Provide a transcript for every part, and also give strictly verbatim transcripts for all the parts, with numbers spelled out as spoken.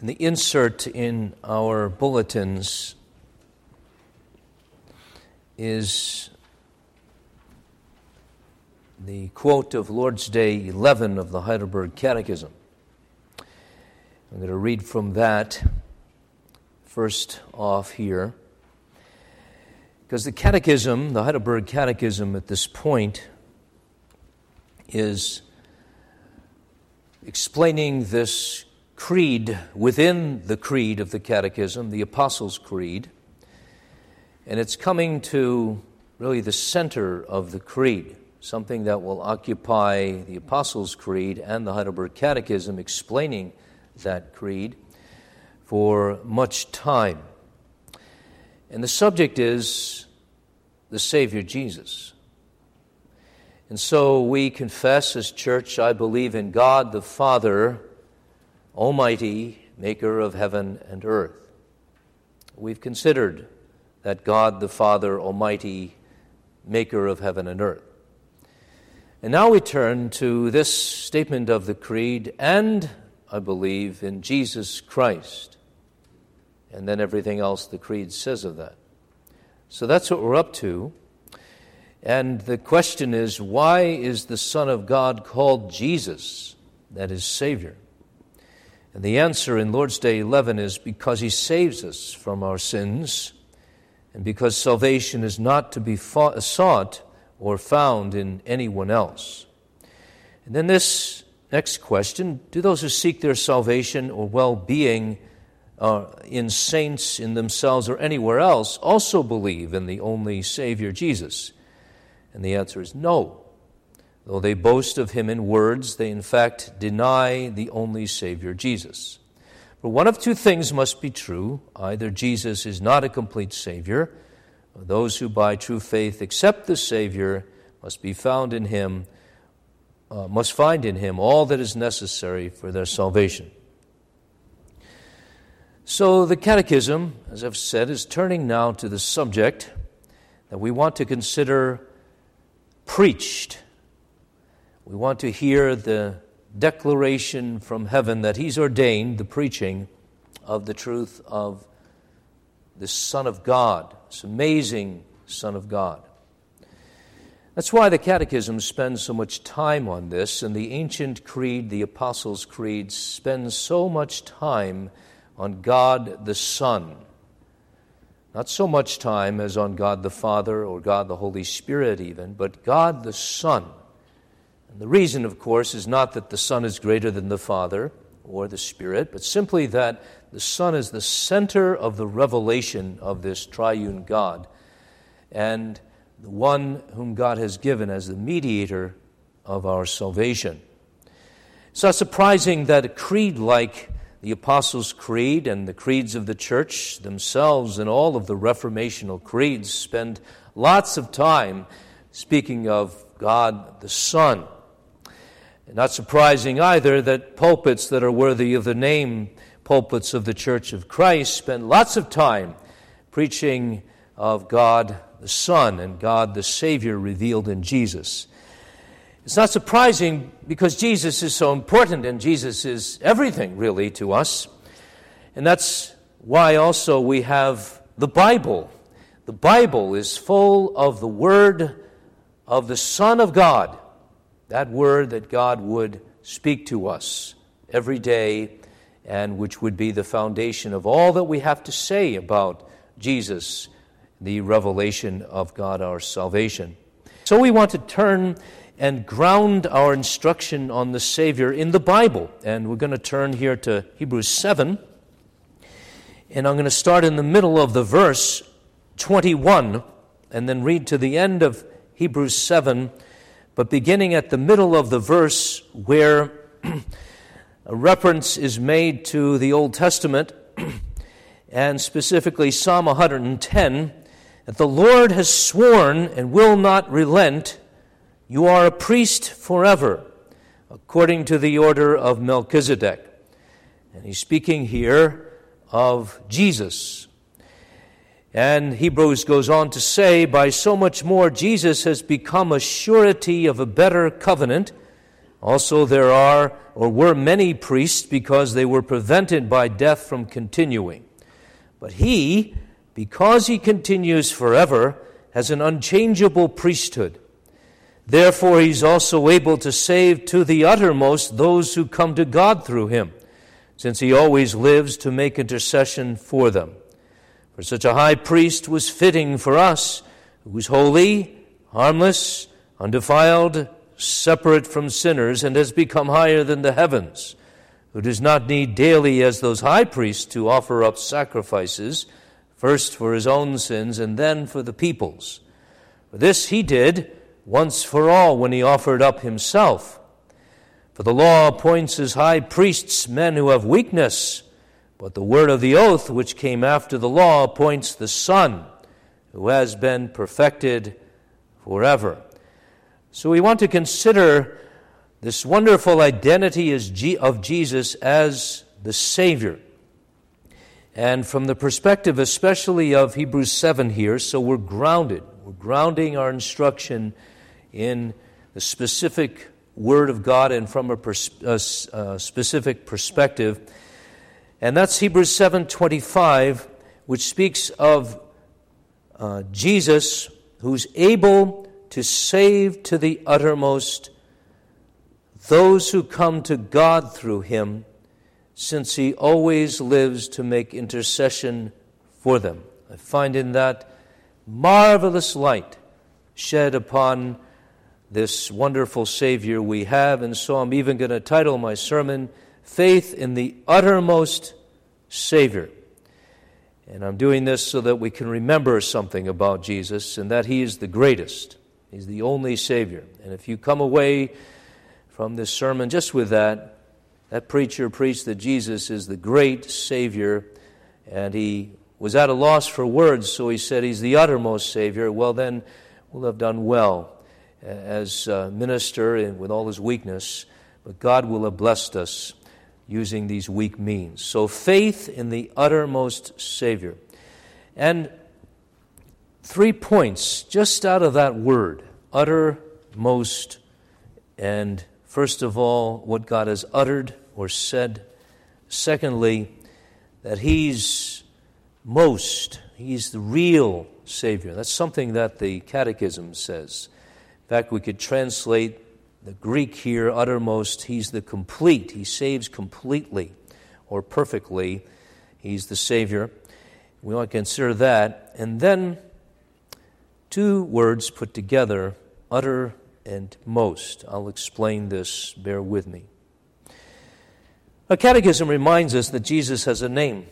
And the insert in our bulletins is the quote of Lord's Day eleven of the Heidelberg Catechism. I'm going to read from that first off here, because the Catechism, the Heidelberg Catechism at this point, is explaining this creed within the creed of the Catechism, the Apostles' Creed, and it's coming to really the center of the creed, something that will occupy the Apostles' Creed and the Heidelberg Catechism, explaining that creed for much time. And the subject is the Savior Jesus. And so we confess as church, I believe in God the Father, Almighty, maker of heaven and earth. We've considered that God the Father, Almighty, maker of heaven and earth. And now we turn to this statement of the creed, and I believe in Jesus Christ. And then everything else the creed says of that. So that's what we're up to. And the question is, why is the Son of God called Jesus, that is Savior? And the answer in Lord's Day eleven is because He saves us from our sins, and because salvation is not to be fought, sought or found in anyone else. And then this next question, do those who seek their salvation or well-being uh, in saints, in themselves, or anywhere else also believe in the only Savior, Jesus? And the answer is no. Though they boast of Him in words, they in fact deny the only Savior, Jesus. For one of two things must be true. Either Jesus is not a complete Savior, or those who by true faith accept the Savior must be found in Him, uh, must find in Him all that is necessary for their salvation. So the Catechism, as I've said, is turning now to the subject that we want to consider preached. We want to hear the declaration from heaven that He's ordained the preaching of the truth of the Son of God, this amazing Son of God. That's why the Catechism spends so much time on this, and the ancient creed, the Apostles' Creed, spends so much time on God the Son. Not so much time as on God the Father or God the Holy Spirit even, but God the Son. And the reason, of course, is not that the Son is greater than the Father or the Spirit, but simply that the Son is the center of the revelation of this triune God, and the one whom God has given as the mediator of our salvation. It's not surprising that a creed like the Apostles' Creed and the creeds of the church themselves and all of the reformational creeds spend lots of time speaking of God the Son. And not surprising either that pulpits that are worthy of the name, pulpits of the Church of Christ, spend lots of time preaching of God the Son and God the Savior revealed in Jesus. It's not surprising because Jesus is so important and Jesus is everything really to us. And that's why also we have the Bible. The Bible is full of the Word of the Son of God, that Word that God would speak to us every day and which would be the foundation of all that we have to say about Jesus, the revelation of God, our salvation. So we want to turn and ground our instruction on the Savior in the Bible. And we're going to turn here to Hebrews seven. And I'm going to start in the middle of the verse twenty-one and then read to the end of Hebrews seven, but beginning at the middle of the verse where a reference is made to the Old Testament, and specifically Psalm one hundred ten, that the Lord has sworn and will not relent. You are a priest forever, according to the order of Melchizedek. And he's speaking here of Jesus. And Hebrews goes on to say, by so much more Jesus has become a surety of a better covenant, Also there are, or were many priests because they were prevented by death from continuing. But he, because he continues forever, has an unchangeable priesthood. Therefore he's also able to save to the uttermost those who come to God through him, since he always lives to make intercession for them. For such a high priest was fitting for us, who was holy, harmless, undefiled, separate from sinners, and has become higher than the heavens, who does not need daily as those high priests to offer up sacrifices, first for his own sins and then for the people's. For this he did once for all when he offered up himself. For the law appoints as high priests men who have weakness, but the word of the oath which came after the law appoints the Son, who has been perfected forever. So we want to consider this wonderful identity of Jesus as the Savior. And from the perspective especially of Hebrews seven here, so we're grounded. We're grounding our instruction in the specific Word of God and from a, pers- a, a specific perspective. And that's Hebrews seven twenty-five, which speaks of uh, Jesus, who's able to save to the uttermost those who come to God through him, since he always lives to make intercession for them. I find in that marvelous light shed upon this wonderful Savior we have, and so I'm even going to title my sermon, Faith in the Uttermost Savior. And I'm doing this so that we can remember something about Jesus, and that he is the greatest. He's the only Savior. And if you come away from this sermon just with that, that preacher preached that Jesus is the great Savior, and he was at a loss for words, so he said he's the uttermost Savior. Well, then we'll have done well as a minister and with all his weakness, but God will have blessed us using these weak means. So faith in the uttermost Savior. And three points just out of that word, uttermost, and first of all, what God has uttered or said. Secondly, that he's most, he's the real Savior. That's something that the Catechism says. In fact, we could translate the Greek here, uttermost, he's the complete. He saves completely or perfectly. He's the Savior. We want to consider that. And then two words put together, utter and most. I'll explain this. Bear with me. A Catechism reminds us that Jesus has a name.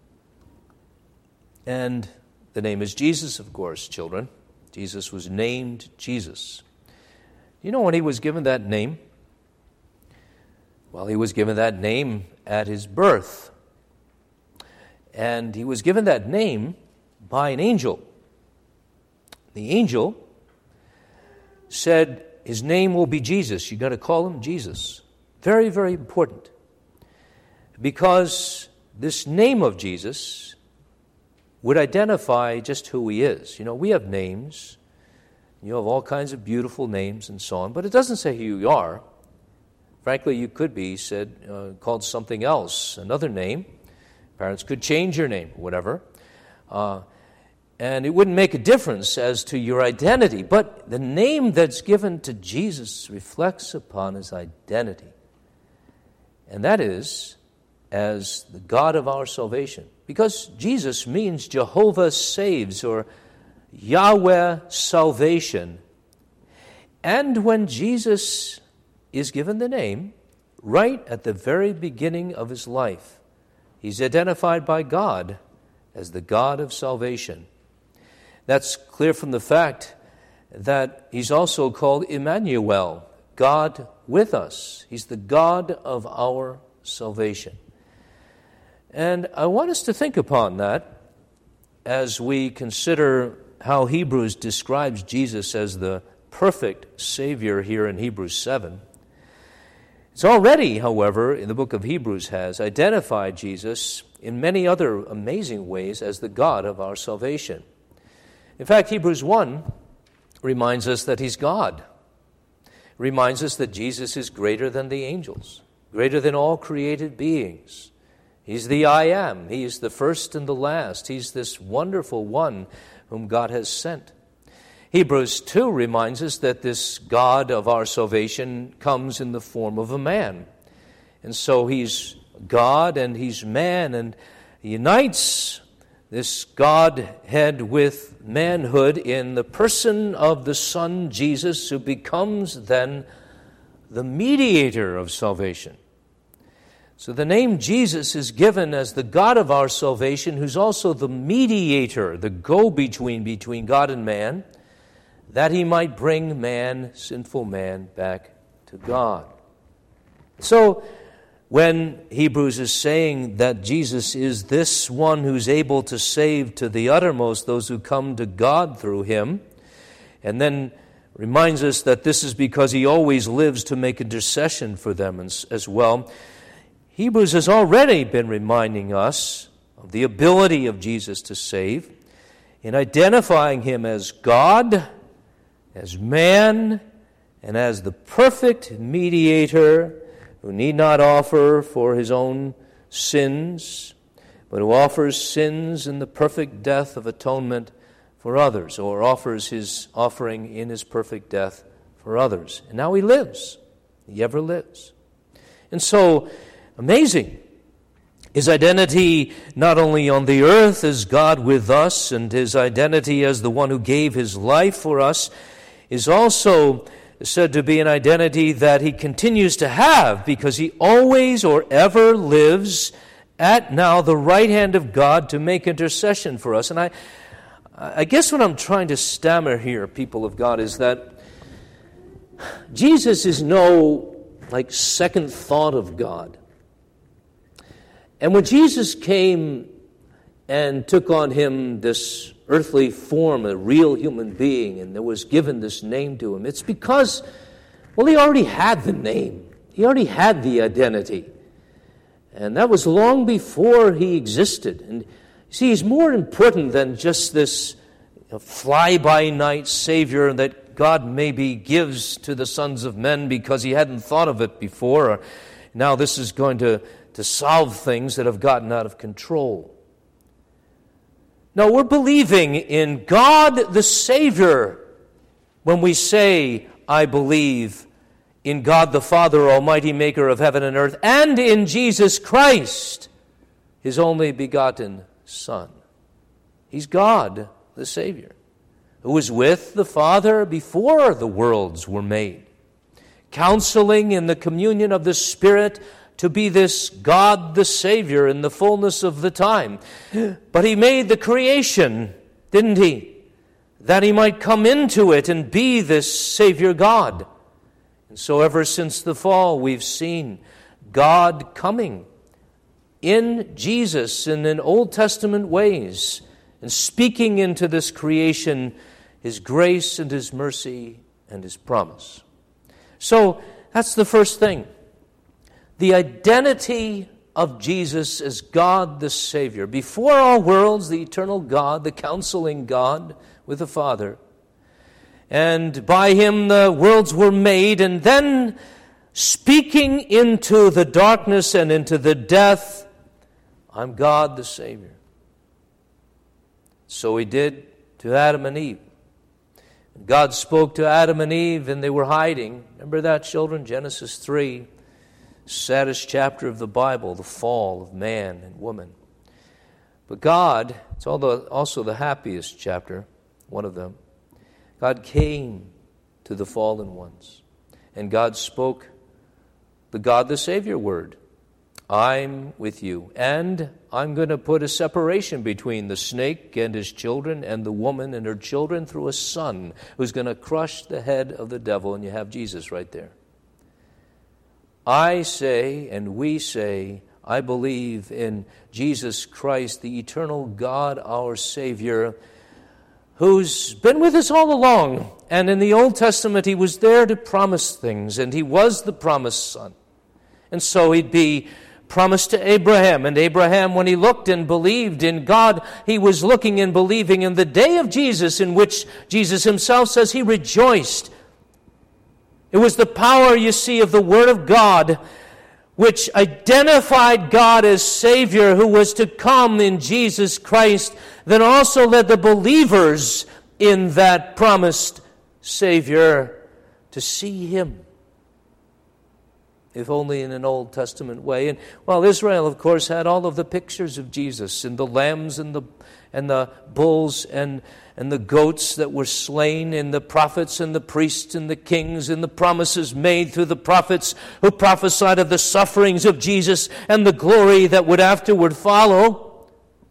And the name is Jesus, of course, children. Jesus was named Jesus. You know when he was given that name? Well, he was given that name at his birth. And he was given that name by an angel. The angel said, his name will be Jesus. You've got to call him Jesus. Very, very important. Because this name of Jesus would identify just who he is. You know, we have names. You have all kinds of beautiful names and so on, but it doesn't say who you are. Frankly, you could be said uh, called something else, another name. Parents could change your name, whatever. Uh, and it wouldn't make a difference as to your identity. But the name that's given to Jesus reflects upon his identity. And that is as the God of our salvation. Because Jesus means Jehovah saves, or Yahweh salvation. And when Jesus is given the name, right at the very beginning of his life, he's identified by God as the God of salvation. That's clear from the fact that he's also called Emmanuel, God with us. He's the God of our salvation. And I want us to think upon that as we consider how Hebrews describes Jesus as the perfect Savior here in Hebrews seven. It's already, however, in the book of Hebrews has identified Jesus in many other amazing ways as the God of our salvation. In fact, Hebrews one reminds us that he's God. reminds us that Jesus is greater than the angels, greater than all created beings. He's the I Am. He is the first and the last. He's this wonderful one whom God has sent. Hebrews two reminds us that this God of our salvation comes in the form of a man. And so he's God and he's man, and he unites this Godhead with manhood in the person of the Son Jesus, who becomes then the mediator of salvation. So the name Jesus is given as the God of our salvation, who's also the mediator, the go-between between God and man, that he might bring man, sinful man, back to God. So when Hebrews is saying that Jesus is this one who's able to save to the uttermost those who come to God through him, and then reminds us that this is because he always lives to make intercession for them as well, Hebrews has already been reminding us of the ability of Jesus to save in identifying him as God, as man, and as the perfect mediator who need not offer for his own sins, but who offers sins in the perfect death of atonement for others, or offers his offering in his perfect death for others. And now he lives. He ever lives. And so, amazing. His identity not only on the earth as God with us, and his identity as the one who gave his life for us, is also said to be an identity that he continues to have, because he always or ever lives at now the right hand of God to make intercession for us. And I, I guess what I'm trying to stammer here, people of God, is that Jesus is no like second thought of God. And when Jesus came and took on him this earthly form, a real human being, and there was given this name to him, it's because, well, he already had the name. He already had the identity. And that was long before he existed. And you see, he's more important than just this fly-by-night Savior that God maybe gives to the sons of men because he hadn't thought of it before, or now this is going to to solve things that have gotten out of control. No, we're believing in God the Savior when we say, I believe in God the Father, Almighty Maker of heaven and earth, and in Jesus Christ, his only begotten Son. He's God the Savior, who was with the Father before the worlds were made, counseling in the communion of the Spirit to be this God the Savior in the fullness of the time. But he made the creation, didn't he? That he might come into it and be this Savior God. And so ever since the fall, we've seen God coming in Jesus and in Old Testament ways and speaking into this creation his grace and his mercy and his promise. So that's the first thing. The identity of Jesus as God the Savior. Before all worlds, the eternal God, the counseling God with the Father. And by him the worlds were made, and then speaking into the darkness and into the death, I'm God the Savior. So he did to Adam and Eve. God spoke to Adam and Eve, and they were hiding. Remember that, children? Genesis three. Saddest chapter of the Bible, the fall of man and woman. But God, it's also the happiest chapter, one of them. God came to the fallen ones, and God spoke the God the Savior word. I'm with you, and I'm going to put a separation between the snake and his children and the woman and her children through a son who's going to crush the head of the devil, and you have Jesus right there. I say, and we say, I believe in Jesus Christ, the eternal God, our Savior, who's been with us all along. And in the Old Testament, he was there to promise things, and he was the promised son. And so he'd be promised to Abraham. And Abraham, when he looked and believed in God, he was looking and believing in the day of Jesus, in which Jesus himself says he rejoiced. It was the power, you see, of the Word of God which identified God as Savior who was to come in Jesus Christ, that also led the believers in that promised Savior to see Him, if only in an Old Testament way. And while Israel, of course, had all of the pictures of Jesus, and the lambs and the and the bulls and and the goats that were slain, and the prophets and the priests and the kings, and the promises made through the prophets who prophesied of the sufferings of Jesus and the glory that would afterward follow.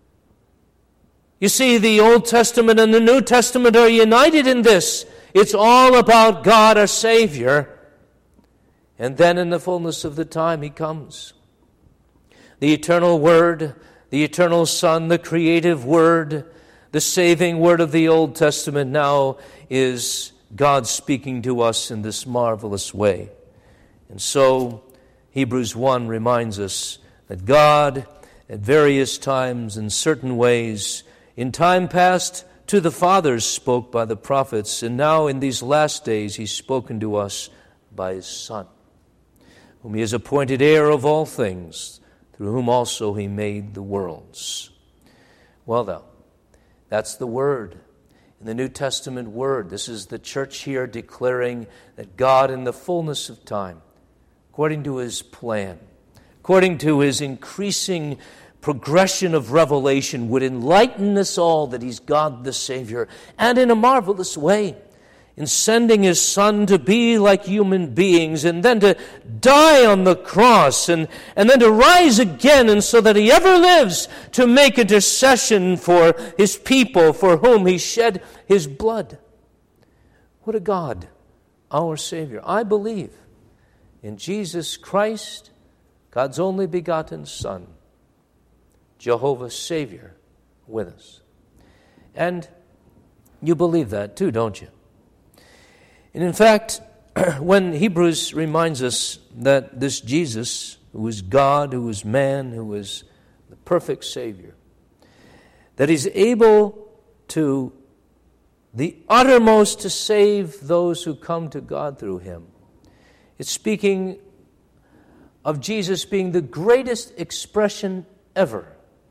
You see, the Old Testament and the New Testament are united in this. It's all about God, our Savior. And then in the fullness of the time, He comes. The eternal Word, the eternal Son, the creative Word, the saving Word of the Old Testament now is God speaking to us in this marvelous way. And so Hebrews one reminds us that God, at various times, in certain ways, in time past to the fathers spoke by the prophets, and now in these last days He's spoken to us by His Son, whom He has appointed heir of all things, through whom also He made the worlds. Well, now, that's the Word. In the New Testament Word, this is the church here declaring that God, in the fullness of time, according to His plan, according to His increasing progression of revelation, would enlighten us all that He's God the Savior, and in a marvelous way, in sending His Son to be like human beings, and then to die on the cross, and, and then to rise again, and so that He ever lives to make intercession for His people, for whom He shed His blood. What a God, our Savior. I believe in Jesus Christ, God's only begotten Son, Jehovah's Savior, with us. And you believe that too, don't you? And in fact, when Hebrews reminds us that this Jesus, who is God, who is man, who is the perfect Savior, that He's able to the uttermost to save those who come to God through Him, it's speaking of Jesus being the greatest expression ever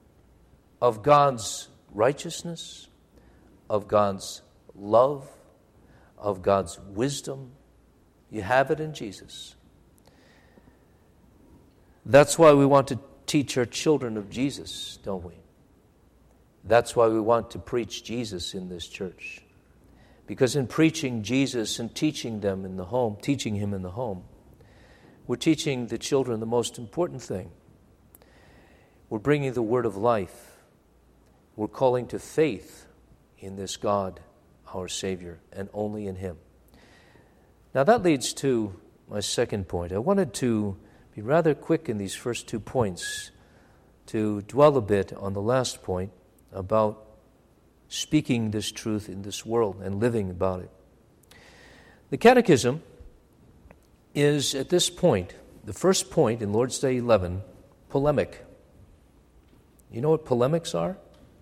of God's righteousness, of God's love, of God's wisdom. You have it in Jesus. That's why we want to teach our children of Jesus, don't we? That's why we want to preach Jesus in this church. Because in preaching Jesus and teaching them in the home, teaching Him in the home, we're teaching the children the most important thing. We're bringing the word of life. We're calling to faith in this God, our Savior, and only in Him. Now that leads to my second point. I wanted to be rather quick in these first two points to dwell a bit on the last point about speaking this truth in this world and living about it. The Catechism is, at this point, the first point in Lord's Day eleven, polemic. You know what polemics are?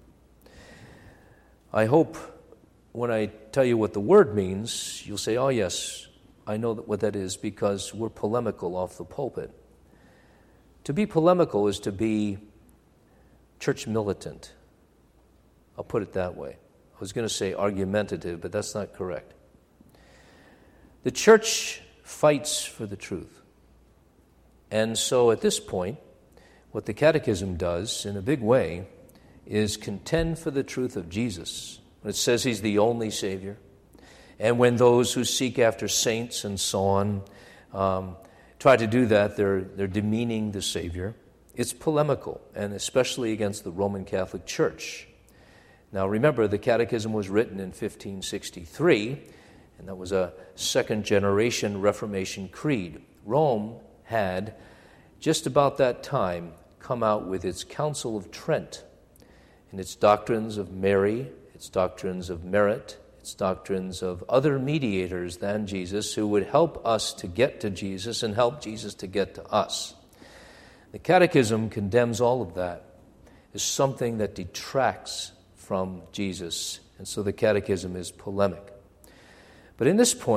I hope when I tell you what the word means, you'll say, oh yes, I know what that is, because we're polemical off the pulpit. To be polemical is to be church militant. I'll put it that way. I was going to say argumentative, but that's not correct. The church fights for the truth. And so at this point, what the Catechism does, in a big way, is contend for the truth of Jesus. When it says He's the only Savior, and when those who seek after saints and so on um, try to do that, they're, they're demeaning the Savior. It's polemical, and especially against the Roman Catholic Church. Now remember, the Catechism was written in fifteen sixty-three, and that was a second-generation Reformation creed. Rome had, just about that time, come out with its Council of Trent, and its doctrines of Mary, its doctrines of merit, its doctrines of other mediators than Jesus who would help us to get to Jesus and help Jesus to get to us. The Catechism condemns all of that as something that detracts from Jesus, and so the Catechism is polemic. But in this point,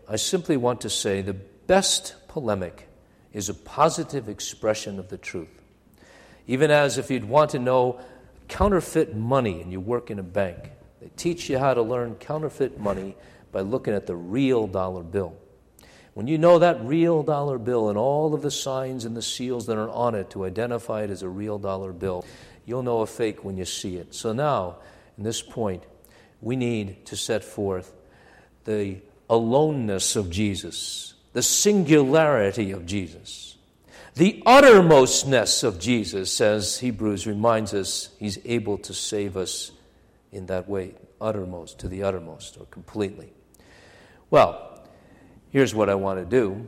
I simply want to say the best polemic is a positive expression of the truth. Even as if you'd want to know counterfeit money and you work in a bank, they teach you how to learn counterfeit money by looking at the real dollar bill. When you know that real dollar bill and all of the signs and the seals that are on it to identify it as a real dollar bill, you'll know a fake when you see it. So now, in this point, we need to set forth the aloneness of Jesus, the singularity of Jesus, the uttermostness of Jesus, as Hebrews reminds us, he's able to save us in that way, uttermost, to the uttermost, or completely. Well, here's what I want to do.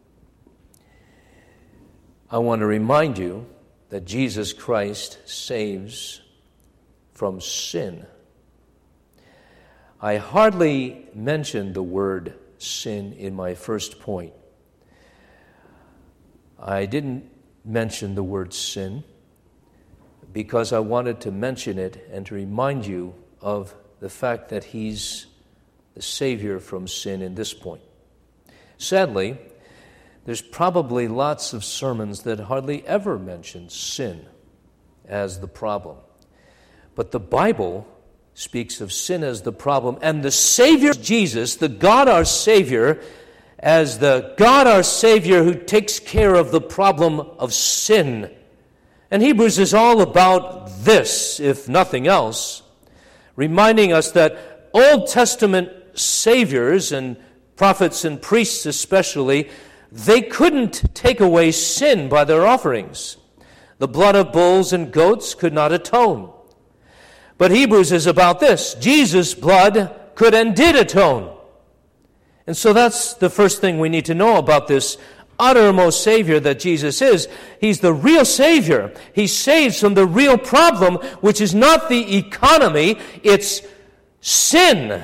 I want to remind you that Jesus Christ saves from sin. I hardly mentioned the word sin in my first point. I didn't mention the word sin because I wanted to mention it and to remind you of the fact that he's the Savior from sin in this point. Sadly, there's probably lots of sermons that hardly ever mention sin as the problem. But the Bible speaks of sin as the problem, and the Savior, Jesus, the God our Savior, as the God our Savior who takes care of the problem of sin. And Hebrews is all about this, if nothing else, reminding us that Old Testament saviors and prophets and priests especially, they couldn't take away sin by their offerings. The blood of bulls and goats could not atone. But Hebrews is about this. Jesus' blood could and did atone. And so that's the first thing we need to know about this uttermost Savior that Jesus is. He's the real Savior. He saves from the real problem, which is not the economy, it's sin.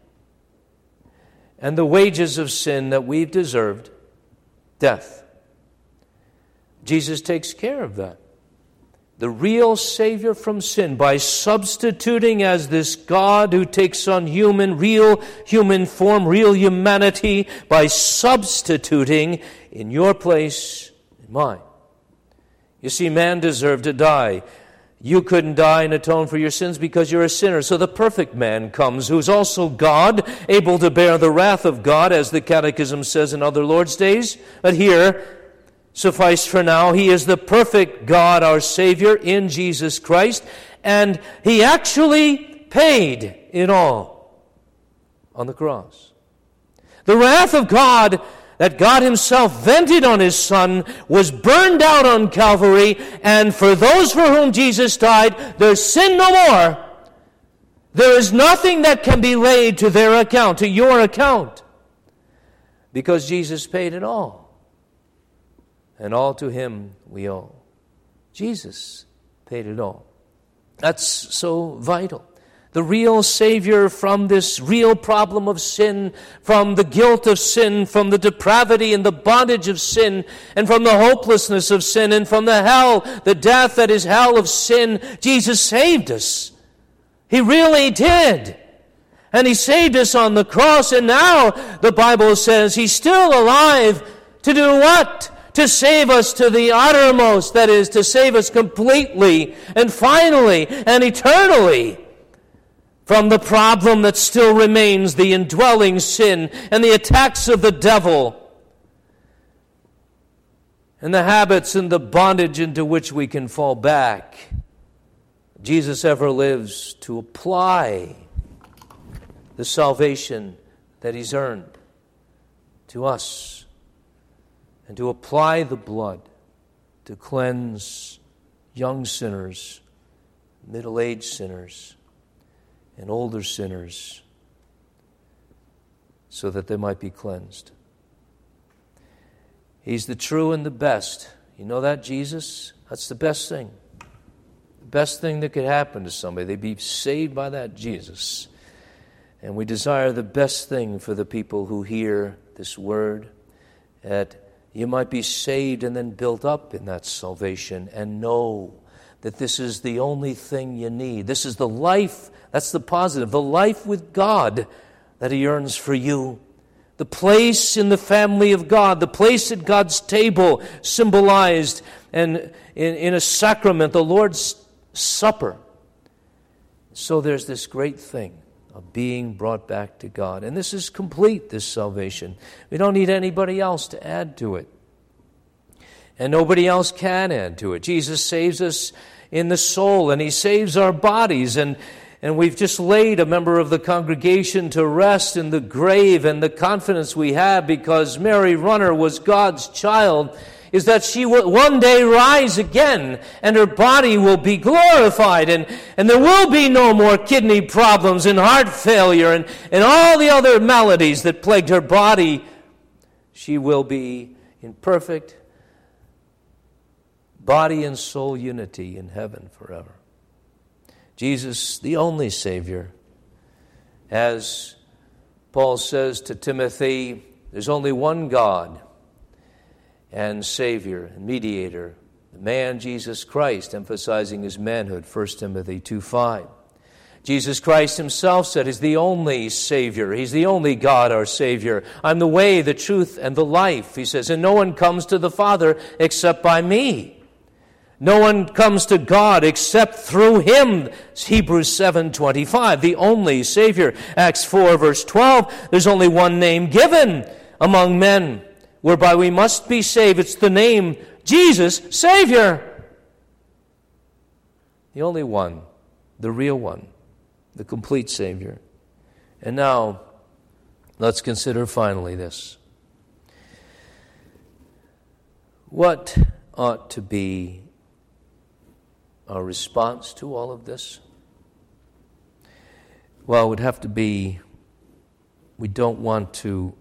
And the wages of sin that we've deserved, death. Jesus takes care of that. The real Savior from sin, by substituting as this God who takes on human, real human form, real humanity, by substituting in your place and mine. You see, man deserved to die. You couldn't die and atone for your sins because you're a sinner. So the perfect man comes, who's also God, able to bear the wrath of God, as the Catechism says in other Lord's days. But here, suffice for now, he is the perfect God, our Savior, in Jesus Christ, and he actually paid it all on the cross. The wrath of God that God himself vented on his Son was burned out on Calvary, and for those for whom Jesus died, there's sin no more. There is nothing that can be laid to their account, to your account, because Jesus paid it all. And all to him we owe. Jesus paid it all. That's so vital. The real Savior from this real problem of sin, from the guilt of sin, from the depravity and the bondage of sin, and from the hopelessness of sin, and from the hell, the death that is hell of sin, Jesus saved us. He really did. And he saved us on the cross, and now the Bible says he's still alive to do what? To save us to the uttermost, that is, to save us completely and finally and eternally from the problem that still remains, the indwelling sin and the attacks of the devil and the habits and the bondage into which we can fall back. Jesus ever lives to apply the salvation that he's earned to us, and to apply the blood to cleanse young sinners, middle-aged sinners, and older sinners, so that they might be cleansed. He's the true and the best. You know that, Jesus? That's the best thing. The best thing that could happen to somebody. They'd be saved by that Jesus. And we desire the best thing for the people who hear this word, that you might be saved and then built up in that salvation and know that this is the only thing you need. This is the life, that's the positive, the life with God that he earns for you, the place in the family of God, the place at God's table symbolized and in, in a sacrament, the Lord's Supper. So there's this great thing of being brought back to God. And this is complete, this salvation. We don't need anybody else to add to it. And nobody else can add to it. Jesus saves us in the soul, and He saves our bodies. And, and we've just laid a member of the congregation to rest in the grave, and the confidence we have because Mary Runner was God's child is that she will one day rise again, and her body will be glorified, and, and there will be no more kidney problems and heart failure and, and all the other maladies that plagued her body. She will be in perfect body and soul unity in heaven forever. Jesus, the only Savior, as Paul says to Timothy, there's only one God and Savior and Mediator, the man Jesus Christ, emphasizing His manhood, First Timothy two five. Jesus Christ Himself said He's the only Savior. He's the only God, our Savior. I'm the way, the truth, and the life, He says, and no one comes to the Father except by me. No one comes to God except through Him. Hebrews seven twenty-five, the only Savior. Acts four verse twelve, there's only one name given among men whereby we must be saved. It's the name Jesus, Savior. The only one, the real one, the complete Savior. And now, let's consider finally this. What ought to be our response to all of this? Well, it would have to be, we don't want to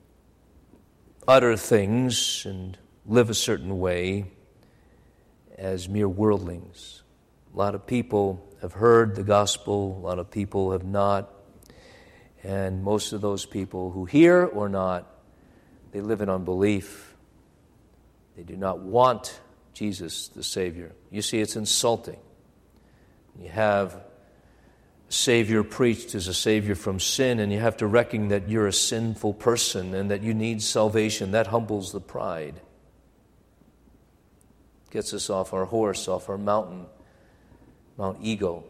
utter things and live a certain way as mere worldlings. A lot of people have heard the gospel, a lot of people have not, and most of those people who hear or not, they live in unbelief. They do not want Jesus the Savior. You see, it's insulting. You have a Savior preached as a Savior from sin, and you have to reckon that you're a sinful person and that you need salvation. That humbles the pride. Gets us off our horse, off our mountain, Mount Ego.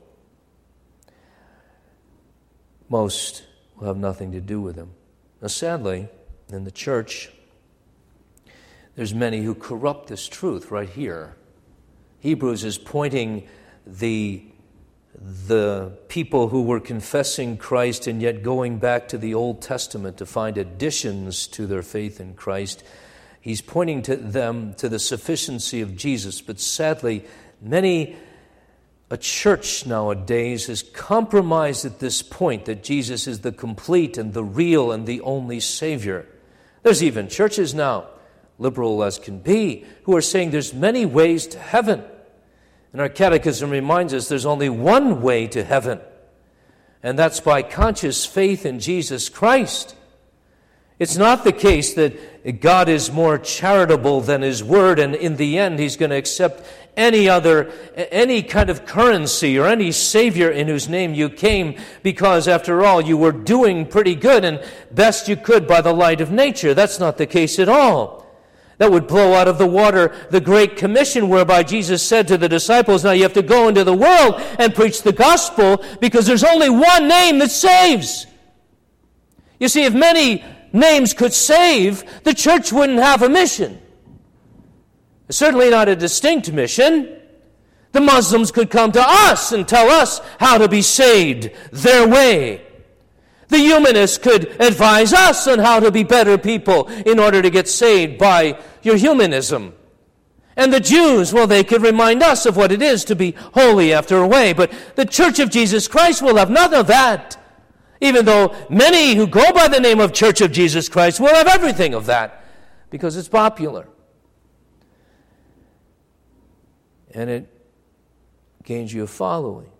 Most will have nothing to do with Him. Now, sadly, in the church, there's many who corrupt this truth right here. Hebrews is pointing the the people who were confessing Christ and yet going back to the Old Testament to find additions to their faith in Christ. He's pointing to them to the sufficiency of Jesus. But sadly, many a church nowadays has compromised at this point that Jesus is the complete and the real and the only Savior. There's even churches now, liberal as can be, who are saying there's many ways to heaven. And our catechism reminds us there's only one way to heaven, and that's by conscious faith in Jesus Christ. It's not the case that God is more charitable than His Word, and in the end He's going to accept any other, any kind of currency or any Savior in whose name you came, because after all you were doing pretty good and best you could by the light of nature. That's not the case at all. That would blow out of the water the Great Commission whereby Jesus said to the disciples, now you have to go into the world and preach the gospel because there's only one name that saves. You see, if many names could save, the church wouldn't have a mission. Certainly not a distinct mission. The Muslims could come to us and tell us how to be saved their way. The humanists could advise us on how to be better people in order to get saved by your humanism. And the Jews, well, they could remind us of what it is to be holy after a way. But the Church of Jesus Christ will have none of that. Even though many who go by the name of Church of Jesus Christ will have everything of that because it's popular. And it gains you a following.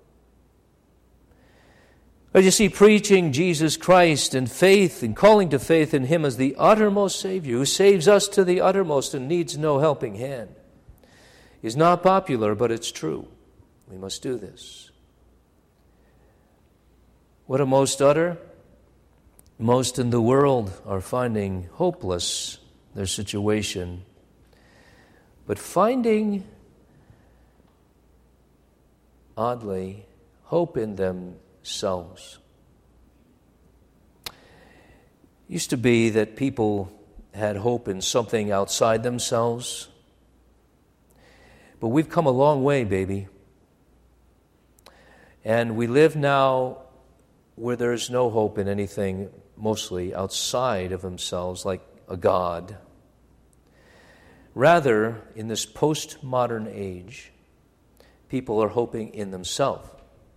But you see, preaching Jesus Christ and faith and calling to faith in Him as the uttermost Savior who saves us to the uttermost and needs no helping hand is not popular, but it's true. We must do this. What a most utter Most in the world are finding hopeless their situation, but finding, oddly, hope in themselves. It used to be that people had hope in something outside themselves, but we've come a long way, baby. And we live now where there's no hope in anything mostly outside of themselves, like a God. Rather, in this postmodern age, people are hoping in themselves.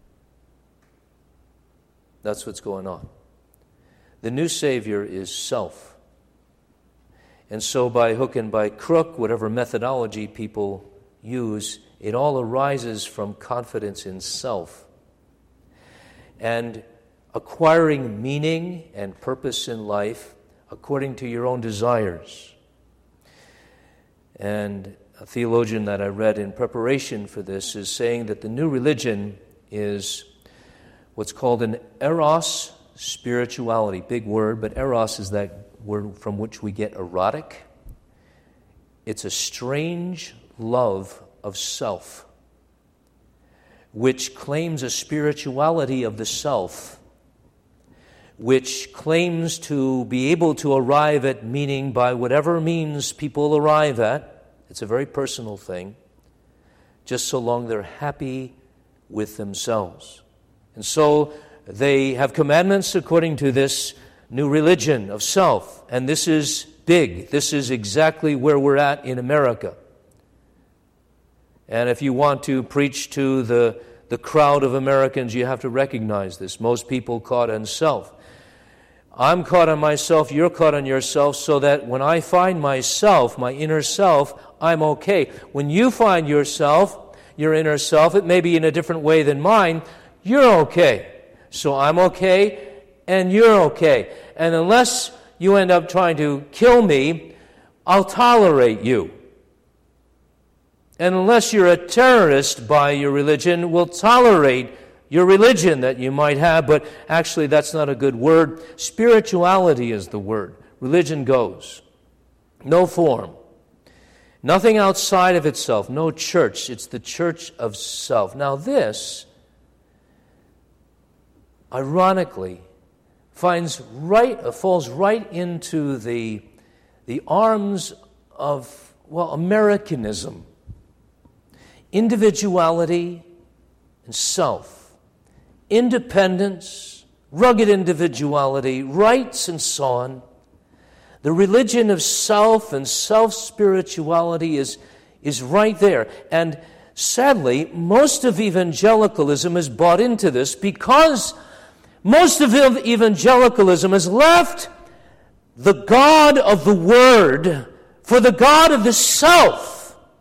That's what's going on. The new Savior is self. And so by hook and by crook, whatever methodology people use, it all arises from confidence in self. And acquiring meaning and purpose in life according to your own desires. And a theologian that I read in preparation for this is saying that the new religion is what's called an eros spirituality. Big word, but eros is that word from which we get erotic. It's a strange love of self, which claims a spirituality of the self, which claims to be able to arrive at meaning by whatever means people arrive at. It's a very personal thing, just so long they're happy with themselves. And so they have commandments according to this new religion of self, and this is big. This is exactly where we're at in America. And if you want to preach to the, the crowd of Americans, you have to recognize this. Most people caught on self. I'm caught on myself, you're caught on yourself, so that when I find myself, my inner self, I'm okay. When you find yourself, your inner self, it may be in a different way than mine, you're okay. So I'm okay, and you're okay. And unless you end up trying to kill me, I'll tolerate you. And unless you're a terrorist by your religion, we'll tolerate your religion that you might have, but actually that's not a good word. Spirituality is the word. Religion goes. No form. Nothing outside of itself. No church. It's the church of self. Now this, ironically, finds right falls right into the the arms of, well, Americanism. Individuality and self. Independence, rugged individuality, rights, and so on. The religion of self and self-spirituality is, is right there. And sadly, most of evangelicalism is bought into this because most of evangelicalism has left the God of the Word for the God of the self.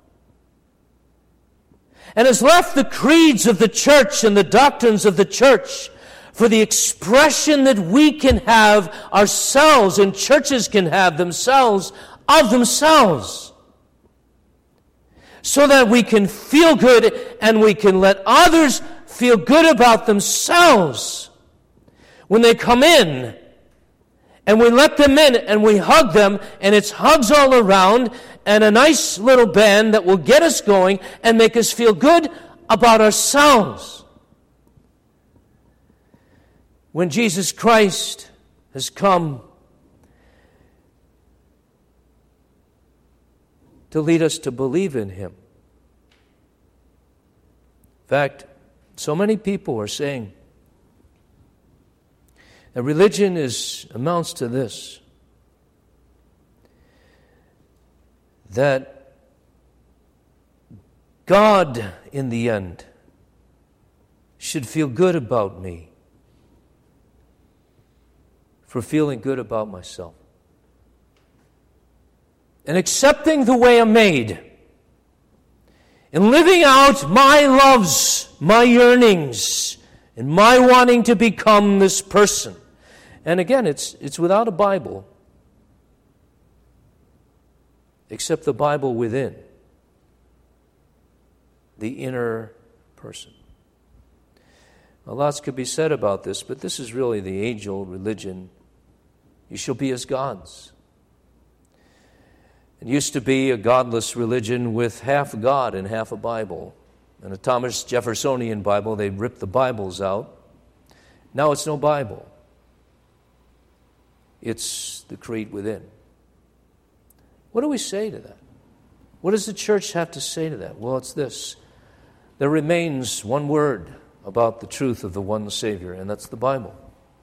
And has left the creeds of the church and the doctrines of the church for the expression that we can have ourselves and churches can have themselves of themselves. So that we can feel good and we can let others feel good about themselves when they come in. And we let them in and we hug them, and it's hugs all around and a nice little band that will get us going and make us feel good about ourselves. When Jesus Christ has come to lead us to believe in Him. In fact, so many people are saying that religion is amounts to this, that God, in the end, should feel good about me for feeling good about myself. And accepting the way I'm made, and living out my loves, my yearnings, and my wanting to become this person. And again, it's it's without a Bible, except the Bible within, the inner person. Now, lots could be said about this, but this is really the age-old religion You shall be as gods. It used to be a godless religion with half God and half a Bible. In a Thomas Jeffersonian Bible, they ripped the Bibles out. Now it's no Bible. It's the creed within. What do we say to that? What does the church have to say to that? Well, it's this. There remains one word about the truth of the one Savior, and that's the Bible.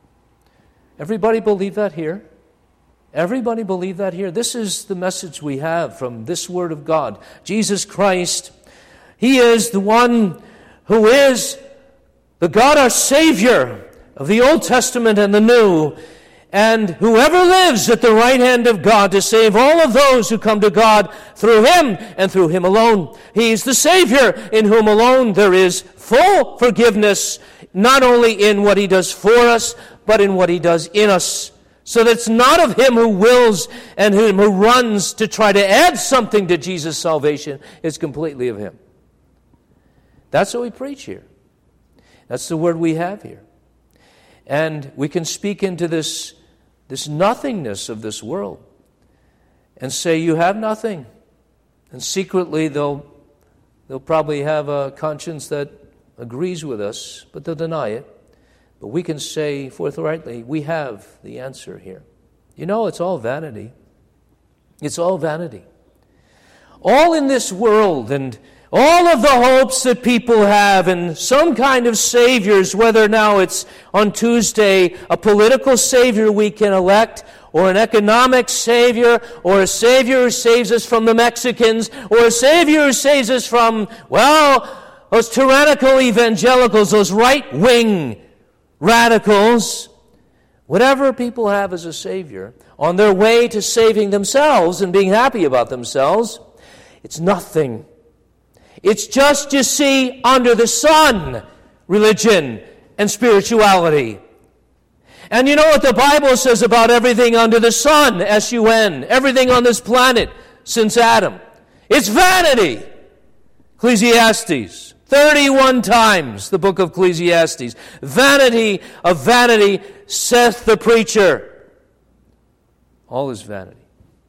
Everybody believe that here? Everybody believe that here? This is the message we have from this Word of God. Jesus Christ, He is the one who is the God our Savior of the Old Testament and the New, and whoever lives at the right hand of God to save all of those who come to God through Him and through Him alone. He is the Savior in whom alone there is full forgiveness, not only in what He does for us, but in what He does in us. So that it's not of him who wills and him who runs to try to add something to Jesus' salvation. It's completely of Him. That's what we preach here. That's the word we have here. And we can speak into this, this nothingness of this world and say, you have nothing. And secretly they'll, they'll probably have a conscience that agrees with us, but they'll deny it. But we can say forthrightly, we have the answer here. You know, it's all vanity. It's all vanity. All in this world and all of the hopes that people have and some kind of saviors, whether now it's on Tuesday a political savior we can elect, or an economic savior, or a savior who saves us from the Mexicans, or a savior who saves us from, well, those tyrannical evangelicals, those right-wing radicals, whatever people have as a savior, on their way to saving themselves and being happy about themselves, it's nothing. It's just, you see, under the sun, religion and spirituality. And you know what the Bible says about everything under the sun, S U N, everything on this planet since Adam? It's vanity. Ecclesiastes. thirty-one times, the book of Ecclesiastes. Vanity of vanity, saith the preacher. All is vanity.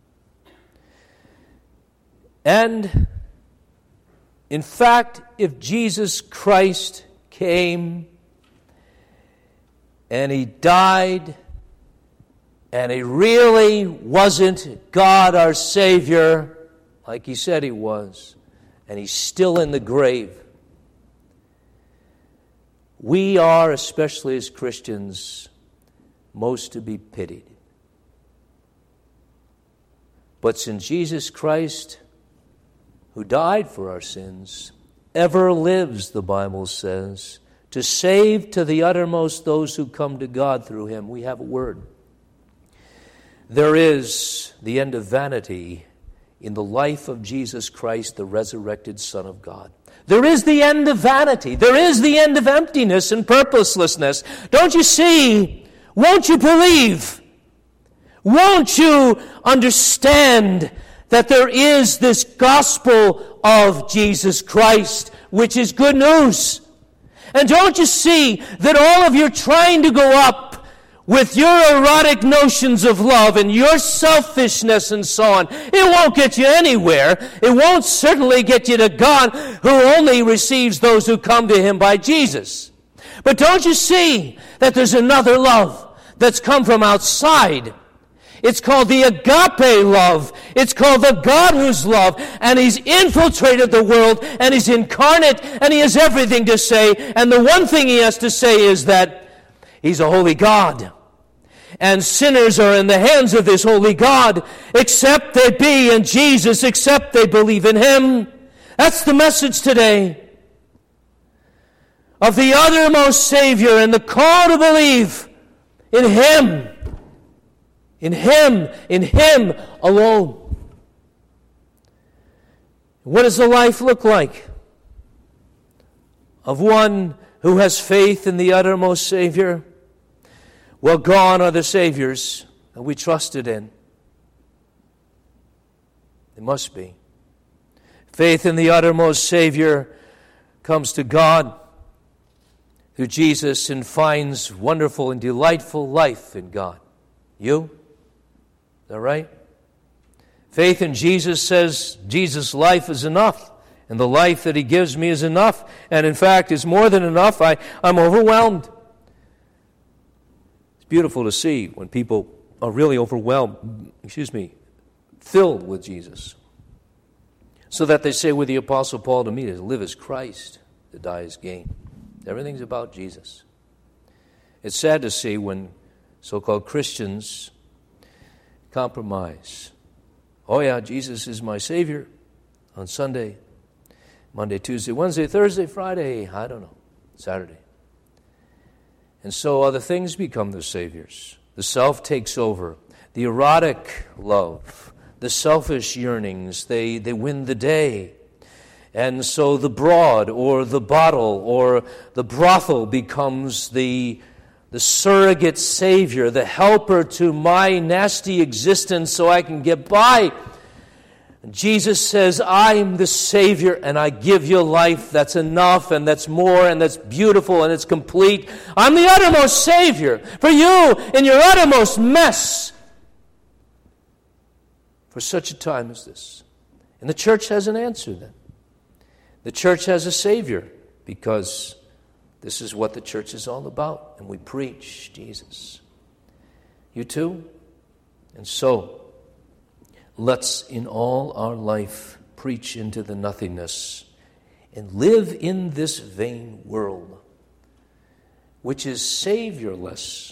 And, in fact, if Jesus Christ came and He died and He really wasn't God our Savior, like He said He was, and He's still in the grave, we are, especially as Christians, most to be pitied. But since Jesus Christ, who died for our sins, ever lives, the Bible says, to save to the uttermost those who come to God through Him, we have a word. There is the end of vanity in the life of Jesus Christ, the resurrected Son of God. There is the end of vanity. There is the end of emptiness and purposelessness. Don't you see? Won't you believe? Won't you understand that there is this gospel of Jesus Christ, which is good news? And don't you see that all of your trying to go up with your erotic notions of love and your selfishness and so on, it won't get you anywhere. It won't certainly get you to God, who only receives those who come to Him by Jesus. But don't you see that there's another love that's come from outside? It's called the agape love. It's called the God who's love. And He's infiltrated the world, and He's incarnate, and He has everything to say. And the one thing He has to say is that He's a holy God. And sinners are in the hands of this holy God, except they be in Jesus, except they believe in Him. That's the message today of the uttermost Savior and the call to believe in Him. In Him, in Him alone. What does the life look like of one who has faith in the uttermost Savior? Well, gone are the saviors that we trusted in. It must be. Faith in the uttermost Savior comes to God through Jesus and finds wonderful and delightful life in God. You? Is that right? Faith in Jesus says Jesus' life is enough, and the life that He gives me is enough, and in fact is more than enough. I, I'm overwhelmed. It's beautiful to see when people are really overwhelmed, excuse me, filled with Jesus. So that they say with the Apostle Paul to me, to live as Christ, to die as gain. Everything's about Jesus. It's sad to see when so-called Christians compromise. Oh yeah, Jesus is my Savior on Sunday, Monday, Tuesday, Wednesday, Thursday, Friday, I don't know, Saturday. And so other things become the saviors. The self takes over. The erotic love, the selfish yearnings, they, they win the day. And so the broad or the bottle or the brothel becomes the, the surrogate savior, the helper to my nasty existence so I can get by. And Jesus says, I'm the Savior and I give you life that's enough and that's more and that's beautiful and it's complete. I'm the uttermost Savior for you in your uttermost mess. For such a time as this. And the church has an answer then. The church has a Savior because this is what the church is all about. And we preach Jesus. You too? And so, let's in all our life preach into the nothingness and live in this vain world, which is Saviorless,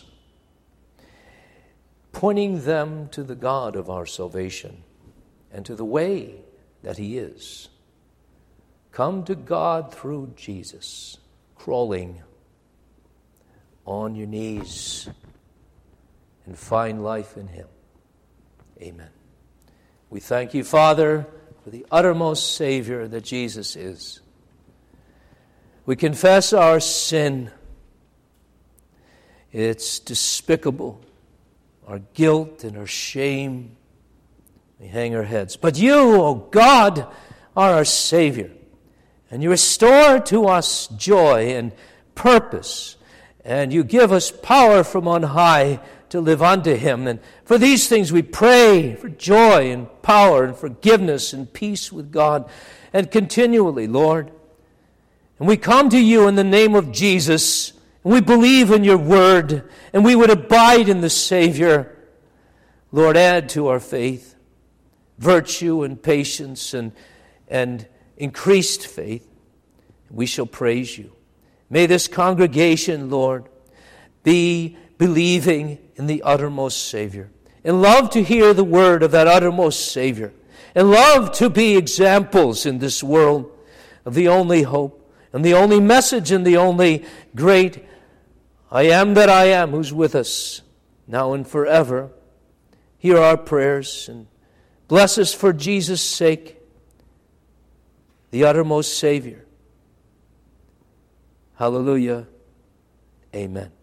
pointing them to the God of our salvation and to the way that He is. Come to God through Jesus, crawling on your knees and find life in Him. Amen. We thank you, Father, for the uttermost Savior that Jesus is. We confess our sin. It's despicable, our guilt and our shame. We hang our heads. But you, O God, are our Savior. And you restore to us joy and purpose. And you give us power from on high to live unto Him. And for these things we pray for joy and power and forgiveness and peace with God. And continually, Lord. And we come to you in the name of Jesus. And we believe in your word. And we would abide in the Savior. Lord, add to our faith virtue and patience and, and increased faith. We shall praise you. May this congregation, Lord, be believing in the uttermost Savior, and love to hear the word of that uttermost Savior, and love to be examples in this world of the only hope, and the only message, and the only great I am that I am, who's with us now and forever. Hear our prayers, and bless us for Jesus' sake, the uttermost Savior. Hallelujah. Amen.